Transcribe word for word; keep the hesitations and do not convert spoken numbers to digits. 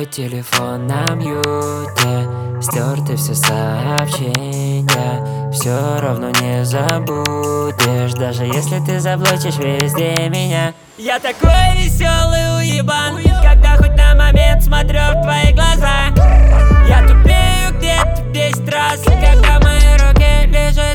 Твой телефон на мьюте, стерты все сообщения. Все равно не забудешь, даже если ты заблочишь везде меня. Я такой веселый уебан, когда хоть на момент смотрю в твои глаза. Я тупею где-то десять раз, когда в моей руке лежит